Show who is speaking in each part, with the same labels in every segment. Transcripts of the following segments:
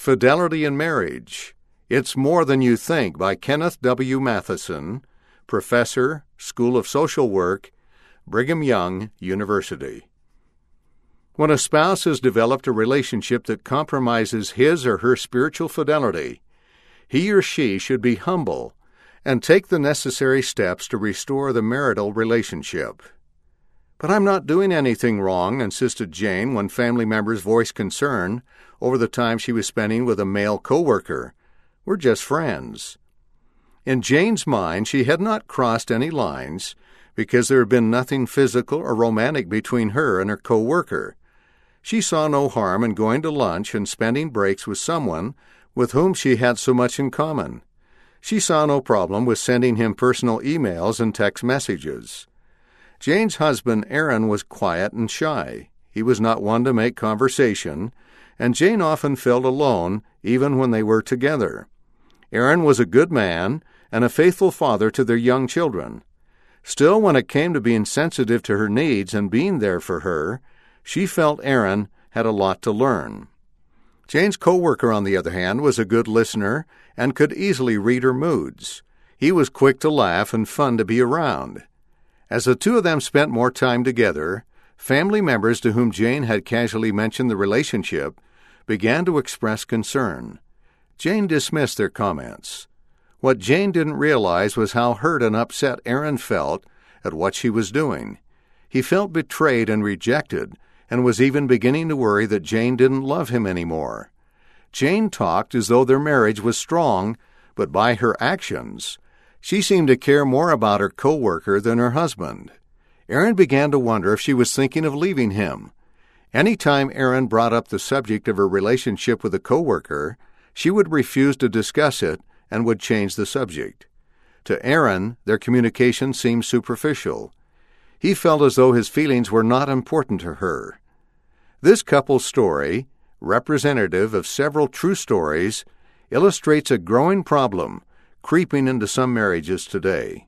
Speaker 1: Fidelity in Marriage. It's More Than You Think by Kenneth W. Matheson, Professor, School of Social Work, Brigham Young University. When a spouse has developed a relationship that compromises his or her spiritual fidelity, he or she should be humble and take the necessary steps to restore the marital relationship. "But I'm not doing anything wrong," insisted Jane when family members voiced concern over the time she was spending with a male coworker. "We're just friends." In Jane's mind, she had not crossed any lines because there had been nothing physical or romantic between her and her coworker. She saw no harm in going to lunch and spending breaks with someone with whom she had so much in common. She saw no problem with sending him personal emails and text messages. Jane's husband, Aaron, was quiet and shy. He was not one to make conversation, and Jane often felt alone even when they were together. Aaron was a good man and a faithful father to their young children. Still, when it came to being sensitive to her needs and being there for her, she felt Aaron had a lot to learn. Jane's coworker, on the other hand, was a good listener and could easily read her moods. He was quick to laugh and fun to be around. As the two of them spent more time together, family members to whom Jane had casually mentioned the relationship began to express concern. Jane dismissed their comments. What Jane didn't realize was how hurt and upset Aaron felt at what she was doing. He felt betrayed and rejected, and was even beginning to worry that Jane didn't love him anymore. Jane talked as though their marriage was strong, but by her actions, she seemed to care more about her coworker than her husband. Aaron began to wonder if she was thinking of leaving him. Any time Aaron brought up the subject of her relationship with a coworker, she would refuse to discuss it and would change the subject. To Aaron, their communication seemed superficial. He felt as though his feelings were not important to her. This couple's story, representative of several true stories, illustrates a growing problem creeping into some marriages today.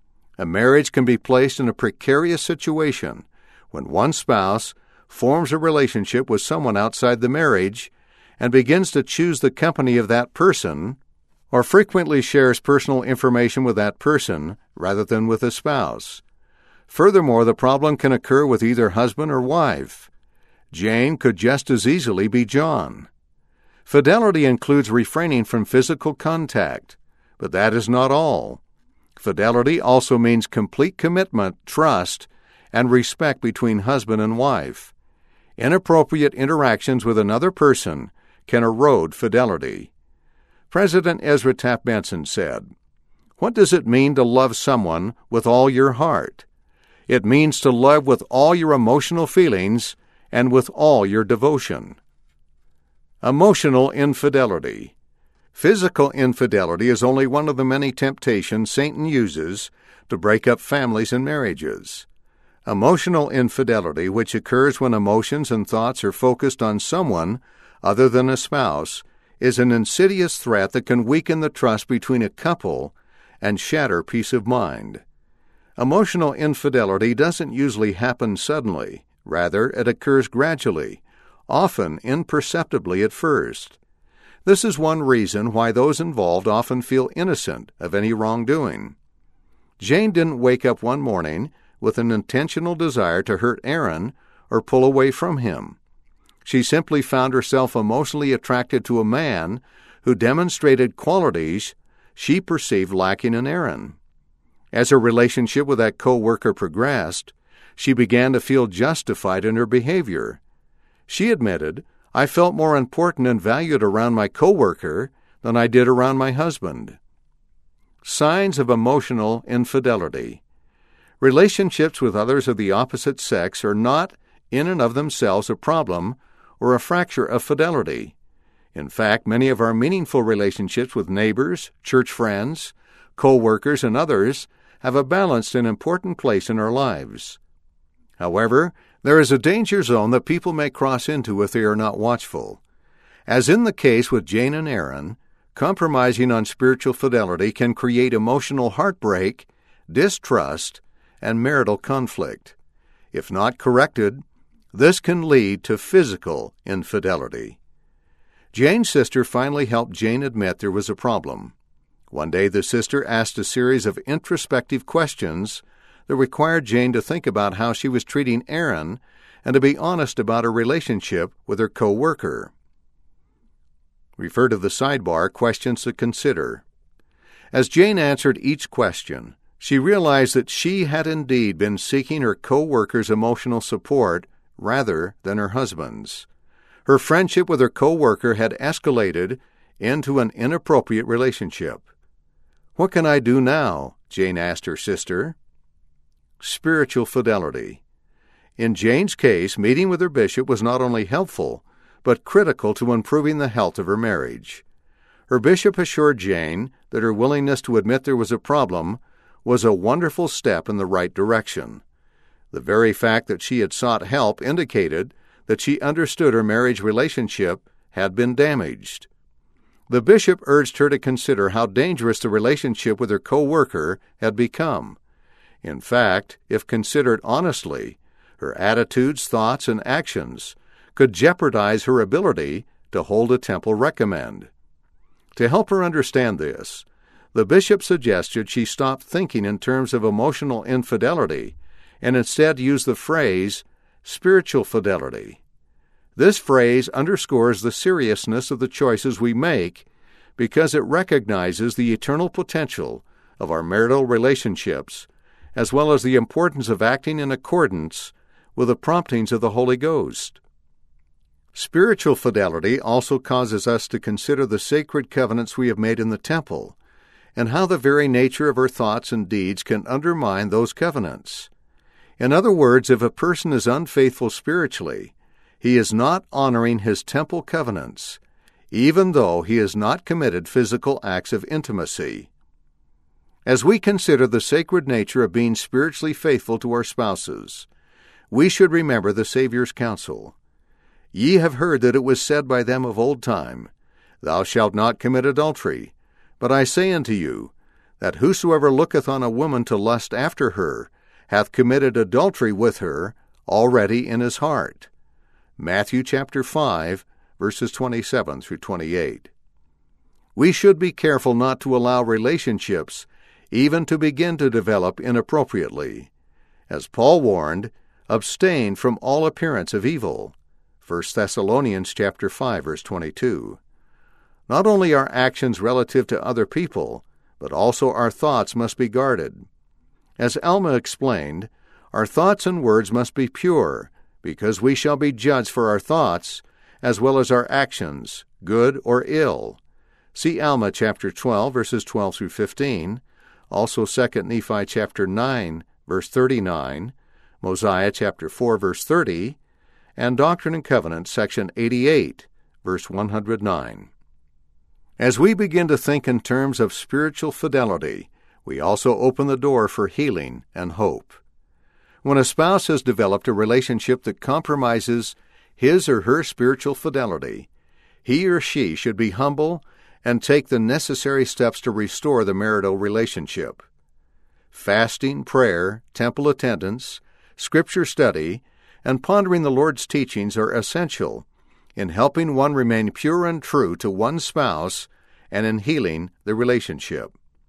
Speaker 1: A marriage can be placed in a precarious situation when one spouse forms a relationship with someone outside the marriage and begins to choose the company of that person, or frequently shares personal information with that person rather than with a spouse. Furthermore, the problem can occur with either husband or wife. Jane could just as easily be John. Fidelity includes refraining from physical contact, but that is not all. Fidelity also means complete commitment, trust, and respect between husband and wife. Inappropriate interactions with another person can erode fidelity. President Ezra Taft Benson said, "What does it mean to love someone with all your heart? It means to love with all your emotional feelings and with all your devotion." Emotional infidelity. Physical infidelity is only one of the many temptations Satan uses to break up families and marriages. Emotional infidelity, which occurs when emotions and thoughts are focused on someone other than a spouse, is an insidious threat that can weaken the trust between a couple and shatter peace of mind. Emotional infidelity doesn't usually happen suddenly. Rather, it occurs gradually, often imperceptibly at first. This is one reason why those involved often feel innocent of any wrongdoing. Jane didn't wake up one morning with an intentional desire to hurt Aaron or pull away from him. She simply found herself emotionally attracted to a man who demonstrated qualities she perceived lacking in Aaron. As her relationship with that co-worker progressed, she began to feel justified in her behavior. She admitted, "I felt more important and valued around my coworker than I did around my husband." Signs of emotional infidelity. Relationships with others of the opposite sex are not in and of themselves a problem or a fracture of fidelity. In fact, many of our meaningful relationships with neighbors, church friends, co-workers, and others have a balanced and important place in our lives. However, there is a danger zone that people may cross into if they are not watchful. As in the case with Jane and Aaron, compromising on spiritual fidelity can create emotional heartbreak, distrust, and marital conflict. If not corrected, this can lead to physical infidelity. Jane's sister finally helped Jane admit there was a problem. One day the sister asked a series of introspective questions that required Jane to think about how she was treating Aaron and to be honest about her relationship with her co-worker. Refer to the sidebar, Questions to Consider. As Jane answered each question, she realized that she had indeed been seeking her co-worker's emotional support rather than her husband's. Her friendship with her co-worker had escalated into an inappropriate relationship. "What can I do now?" Jane asked her sister. Spiritual fidelity. In Jane's case, meeting with her bishop was not only helpful, but critical to improving the health of her marriage. Her bishop assured Jane that her willingness to admit there was a problem was a wonderful step in the right direction. The very fact that she had sought help indicated that she understood her marriage relationship had been damaged. The bishop urged her to consider how dangerous the relationship with her co-worker had become. In fact, if considered honestly, her attitudes, thoughts, and actions could jeopardize her ability to hold a temple recommend. To help her understand this, the bishop suggested she stop thinking in terms of emotional infidelity and instead use the phrase spiritual fidelity. This phrase underscores the seriousness of the choices we make because it recognizes the eternal potential of our marital relationships, as well as the importance of acting in accordance with the promptings of the Holy Ghost. Spiritual fidelity also causes us to consider the sacred covenants we have made in the temple, and how the very nature of our thoughts and deeds can undermine those covenants. In other words, if a person is unfaithful spiritually, he is not honoring his temple covenants, even though he has not committed physical acts of intimacy. As we consider the sacred nature of being spiritually faithful to our spouses, we should remember the Savior's counsel. "Ye have heard that it was said by them of old time, Thou shalt not commit adultery. But I say unto you, that whosoever looketh on a woman to lust after her hath committed adultery with her already in his heart." Matthew chapter 5, verses 27 through 28. We should be careful not to allow relationships even to begin to develop inappropriately. As Paul warned, abstain from all appearance of evil. 1 Thessalonians chapter 5, verse 22. Not only our actions relative to other people, but also our thoughts must be guarded. As Alma explained, our thoughts and words must be pure, because we shall be judged for our thoughts as well as our actions, good or ill. See Alma chapter 12, verses 12 through 15, also 2 Nephi chapter 9, verse 39, Mosiah chapter 4, verse 30, and Doctrine and Covenants, section 88, verse 109. As we begin to think in terms of spiritual fidelity, we also open the door for healing and hope. When a spouse has developed a relationship that compromises his or her spiritual fidelity, he or she should be humble and take the necessary steps to restore the marital relationship. Fasting, prayer, temple attendance, scripture study, and pondering the Lord's teachings are essential in helping one remain pure and true to one's spouse and in healing the relationship.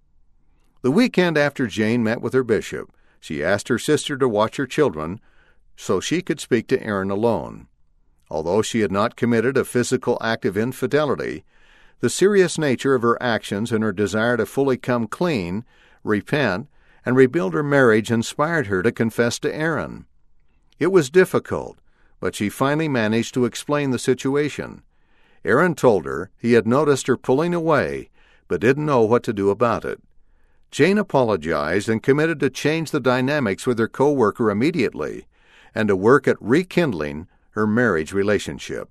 Speaker 1: The weekend after Jane met with her bishop, she asked her sister to watch her children so she could speak to Aaron alone. Although she had not committed a physical act of infidelity, the serious nature of her actions and her desire to fully come clean, repent, and rebuild her marriage inspired her to confess to Aaron. It was difficult, but she finally managed to explain the situation. Aaron told her he had noticed her pulling away, but didn't know what to do about it. Jane apologized and committed to change the dynamics with her co-worker immediately and to work at rekindling her marriage relationship.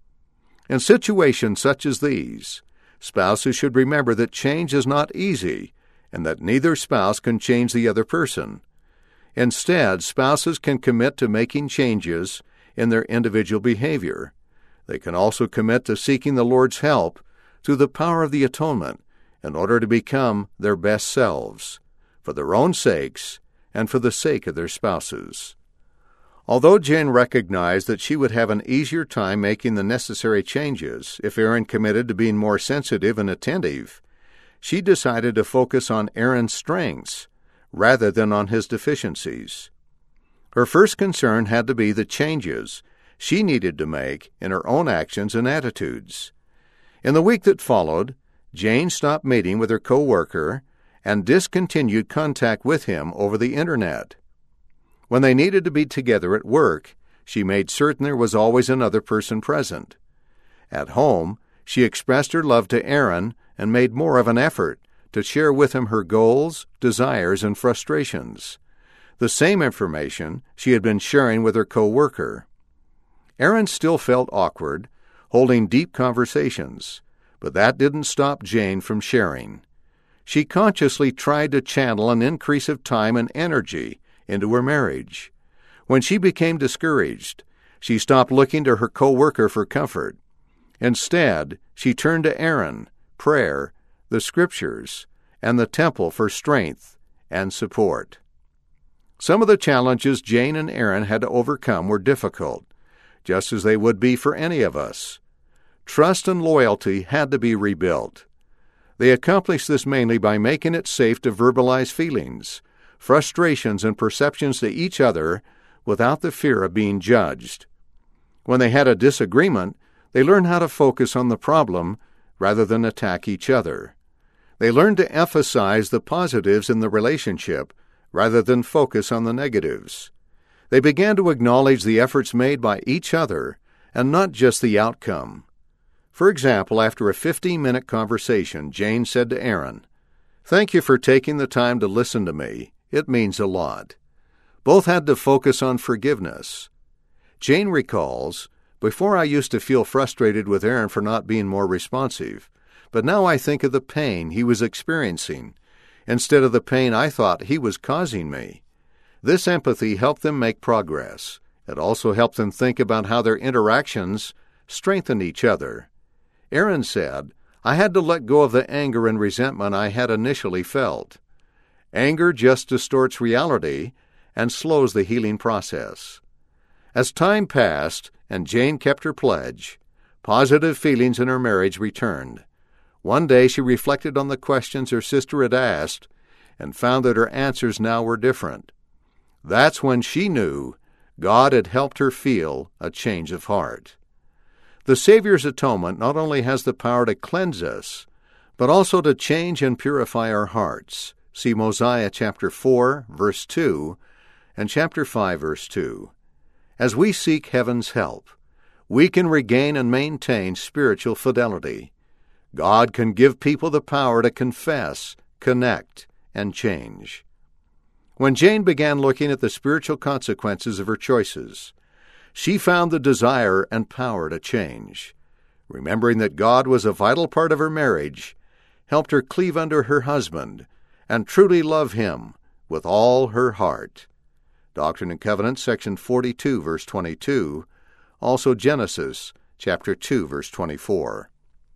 Speaker 1: In situations such as these, spouses should remember that change is not easy and that neither spouse can change the other person. Instead, spouses can commit to making changes in their individual behavior. They can also commit to seeking the Lord's help through the power of the atonement in order to become their best selves, for their own sakes and for the sake of their spouses. Although Jane recognized that she would have an easier time making the necessary changes if Aaron committed to being more sensitive and attentive, she decided to focus on Aaron's strengths rather than on his deficiencies. Her first concern had to be the changes she needed to make in her own actions and attitudes. In the week that followed, Jane stopped meeting with her co-worker and discontinued contact with him over the Internet. When they needed to be together at work, she made certain there was always another person present. At home, she expressed her love to Aaron and made more of an effort to share with him her goals, desires, and frustrations. The same information she had been sharing with her co-worker. Aaron still felt awkward, holding deep conversations, but that didn't stop Jane from sharing. She consciously tried to channel an increase of time and energy into her marriage. When she became discouraged, she stopped looking to her co-worker for comfort. Instead, she turned to Aaron, prayer, the Scriptures, and the temple for strength and support. Some of the challenges Jane and Aaron had to overcome were difficult, just as they would be for any of us. Trust and loyalty had to be rebuilt. They accomplished this mainly by making it safe to verbalize feelings, frustrations, and perceptions to each other without the fear of being judged. When they had a disagreement, they learned how to focus on the problem rather than attack each other. They learned to emphasize the positives in the relationship rather than focus on the negatives. They began to acknowledge the efforts made by each other and not just the outcome. For example, after a 15-minute conversation, Jane said to Aaron, "Thank you for taking the time to listen to me. It means a lot." Both had to focus on forgiveness. Jane recalls, "Before I used to feel frustrated with Aaron for not being more responsive, but now I think of the pain he was experiencing instead of the pain I thought he was causing me." This empathy helped them make progress. It also helped them think about how their interactions strengthened each other. Aaron said, "I had to let go of the anger and resentment I had initially felt. Anger just distorts reality and slows the healing process." As time passed and Jane kept her pledge, positive feelings in her marriage returned. One day she reflected on the questions her sister had asked and found that her answers now were different. That's when she knew God had helped her feel a change of heart. The Savior's atonement not only has the power to cleanse us, but also to change and purify our hearts. See Mosiah chapter 4, verse 2, and chapter 5, verse 2. As we seek heaven's help, we can regain and maintain spiritual fidelity. God can give people the power to confess, connect, and change. When Jane began looking at the spiritual consequences of her choices, she found the desire and power to change. Remembering that God was a vital part of her marriage, helped her cleave under her husband and truly love him with all her heart. Doctrine and Covenants, section 42, verse 22, also Genesis, chapter 2, verse 24.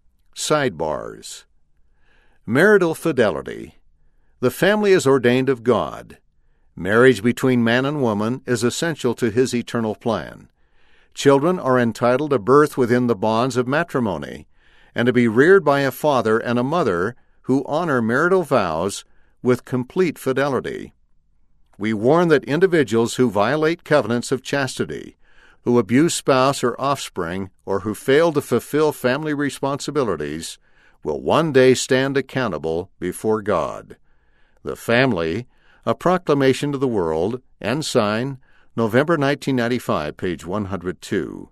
Speaker 1: Sidebars. Marital fidelity. The family is ordained of God. Marriage between man and woman is essential to His eternal plan. Children are entitled to birth within the bonds of matrimony and to be reared by a father and a mother who honor marital vows with complete fidelity. We warn that individuals who violate covenants of chastity, who abuse spouse or offspring, or who fail to fulfill family responsibilities will one day stand accountable before God. The Family, A Proclamation to the World, Ensign, November 1995, page 102.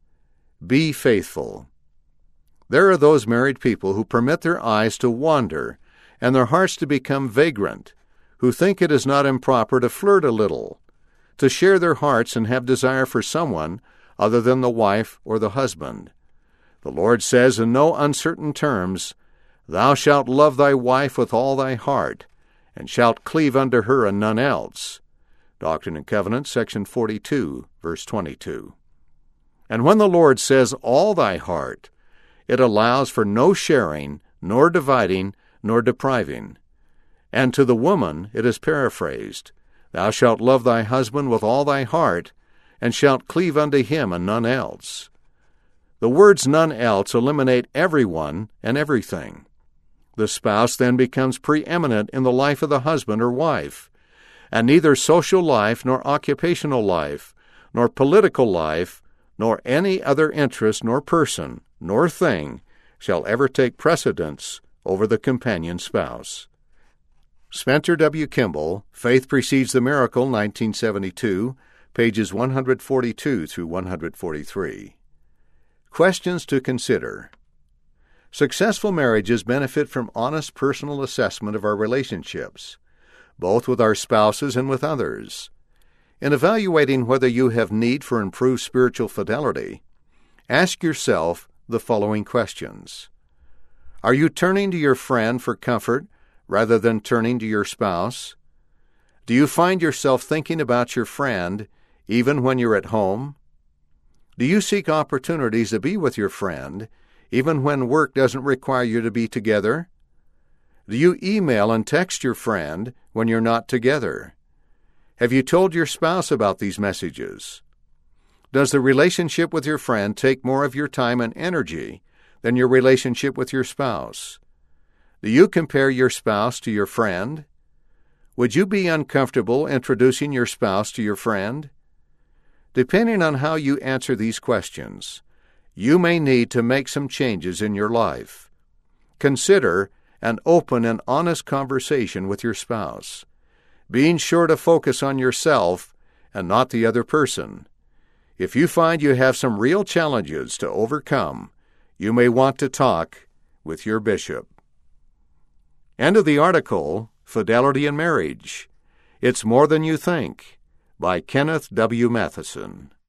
Speaker 1: Be faithful. There are those married people who permit their eyes to wander and their hearts to become vagrant, who think it is not improper to flirt a little, to share their hearts and have desire for someone other than the wife or the husband. The Lord says in no uncertain terms, "Thou shalt love thy wife with all thy heart, and shalt cleave unto her and none else." Doctrine and Covenants, section 42, verse 22. And when the Lord says all thy heart, it allows for no sharing, nor dividing, nor depriving. And to the woman it is paraphrased, "Thou shalt love thy husband with all thy heart, and shalt cleave unto him and none else. The words none else eliminate everyone and everything. The spouse then becomes preeminent in the life of the husband or wife, and neither social life nor occupational life, nor political life, nor any other interest nor person, nor thing, shall ever take precedence over the companion spouse. Spencer W. Kimball, Faith Precedes the Miracle, 1972, pages 142 through 143. Questions to consider. Successful marriages benefit from honest personal assessment of our relationships, both with our spouses and with others. In evaluating whether you have need for improved spiritual fidelity, ask yourself the following questions. Are you turning to your friend for comfort rather than turning to your spouse? Do you find yourself thinking about your friend even when you're at home? Do you seek opportunities to be with your friend even when work doesn't require you to be together? Do you email and text your friend when you're not together? Have you told your spouse about these messages? Does the relationship with your friend take more of your time and energy than your relationship with your spouse? Do you compare your spouse to your friend? Would you be uncomfortable introducing your spouse to your friend? Depending on how you answer these questions, you may need to make some changes in your life. Consider an open and honest conversation with your spouse, being sure to focus on yourself and not the other person. If you find you have some real challenges to overcome, you may want to talk with your bishop. End of the article, Fidelity in Marriage. It's More Than You Think, by Kenneth W. Matheson.